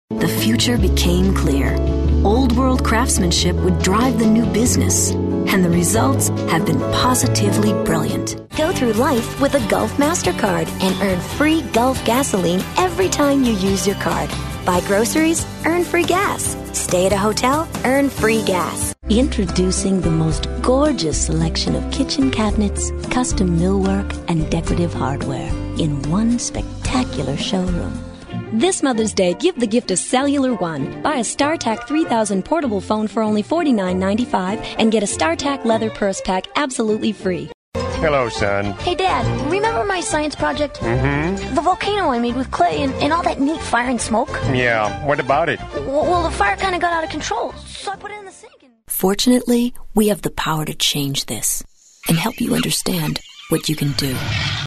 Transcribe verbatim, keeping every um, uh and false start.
The future became clear. Old world craftsmanship would drive the new business, and the results have been positively brilliant. Go through life with a Gulf MasterCard and earn free Gulf gasoline every time you use your card. Buy groceries, earn free gas. Stay at a hotel, earn free gas. Introducing the most gorgeous selection of kitchen cabinets, custom millwork, and decorative hardware in one spectacular showroom. This Mother's Day, give the gift of Cellular One. Buy a StarTAC three thousand portable phone for only forty-nine ninety-five and get a StarTAC leather purse pack absolutely free. Hello, son. Hey, Dad, remember my science project? Mm-hmm. The volcano I made with clay and, and all that neat fire and smoke? Yeah, what about it? Well, well the fire kind of got out of control, so I put it in the sink and... Fortunately, we have the power to change this and help you understand what you can do.